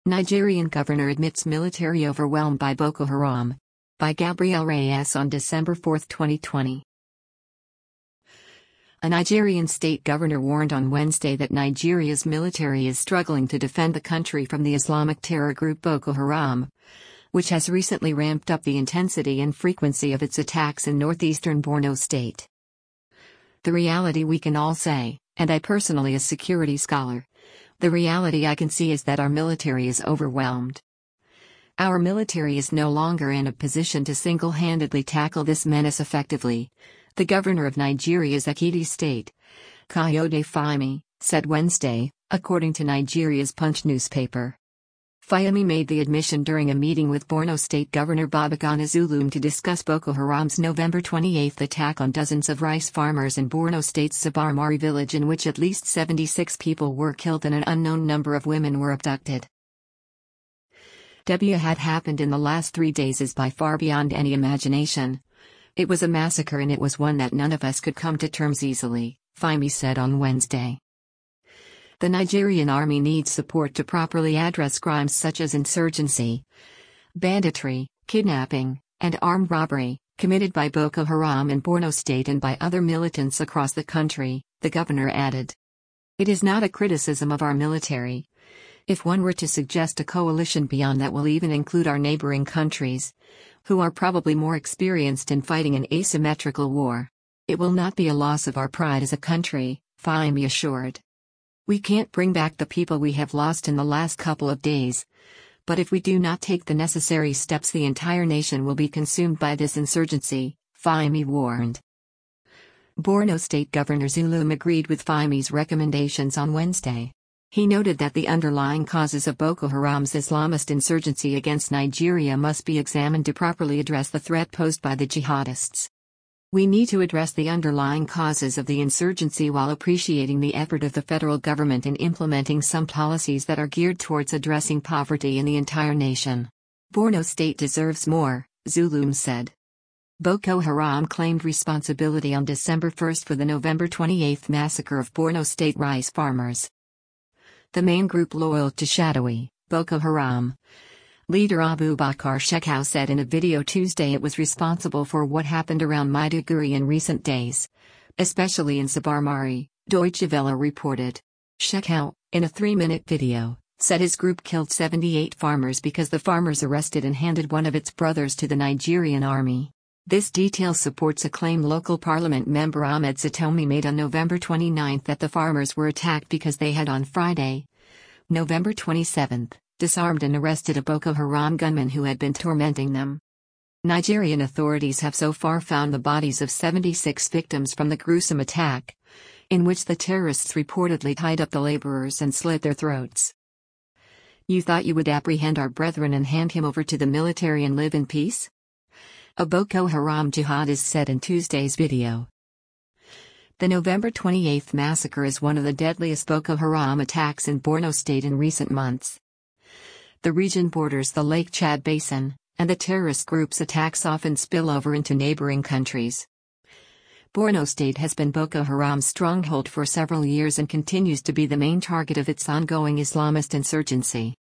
Nigerian governor admits military overwhelmed by Boko Haram. By Gabriel Reyes on December 4, 2020. A Nigerian state governor warned on Wednesday that Nigeria's military is struggling to defend the country from the Islamic terror group Boko Haram, which has recently ramped up the intensity and frequency of its attacks in northeastern Borno state. The reality we can all say, and I personally as security scholar, the reality I can see is that our military is overwhelmed. Our military is no longer in a position to single-handedly tackle this menace effectively, the governor of Nigeria's Ekiti state, Kayode Fayemi, said Wednesday, according to Nigeria's Punch newspaper. Fayemi made the admission during a meeting with Borno State Governor Babagana Zulum to discuss Boko Haram's November 28 attack on dozens of rice farmers in Borno State's Zabarmari village, in which at least 76 people were killed and an unknown number of women were abducted. What had happened in the last 3 days is by far beyond any imagination. It was a massacre, and it was one that none of us could come to terms easily, Fayemi said on Wednesday. The Nigerian army needs support to properly address crimes such as insurgency, banditry, kidnapping, and armed robbery, committed by Boko Haram in Borno State and by other militants across the country, the governor added. It is not a criticism of our military. If one were to suggest a coalition beyond that will even include our neighboring countries, who are probably more experienced in fighting an asymmetrical war, it will not be a loss of our pride as a country, Fayemi assured. We can't bring back the people we have lost in the last couple of days, but if we do not take the necessary steps, the entire nation will be consumed by this insurgency, Fayemi warned. Borno State Governor Zulum agreed with Fayemi's recommendations on Wednesday. He noted that the underlying causes of Boko Haram's Islamist insurgency against Nigeria must be examined to properly address the threat posed by the jihadists. We need to address the underlying causes of the insurgency while appreciating the effort of the federal government in implementing some policies that are geared towards addressing poverty in the entire nation. Borno State deserves more, Zulum said. Boko Haram claimed responsibility on December 1 for the November 28 massacre of Borno State rice farmers. The main group loyal to shadowy Boko Haram leader Abubakar Shekau said in a video Tuesday it was responsible for what happened around Maiduguri in recent days, especially in Zabarmari, Deutsche Welle reported. Shekau, in a 3-minute video, said his group killed 78 farmers because the farmers arrested and handed one of its brothers to the Nigerian army. This detail supports a claim local parliament member Ahmed Zatomi made on November 29 that the farmers were attacked because they had on Friday, November 27, disarmed and arrested a Boko Haram gunman who had been tormenting them. Nigerian authorities have so far found the bodies of 76 victims from the gruesome attack, in which the terrorists reportedly tied up the laborers and slit their throats. You thought you would apprehend our brethren and hand him over to the military and live in peace? A Boko Haram jihadist said in Tuesday's video. The November 28 massacre is one of the deadliest Boko Haram attacks in Borno State in recent months. The region borders the Lake Chad Basin, and the terrorist group's attacks often spill over into neighboring countries. Borno State has been Boko Haram's stronghold for several years and continues to be the main target of its ongoing Islamist insurgency.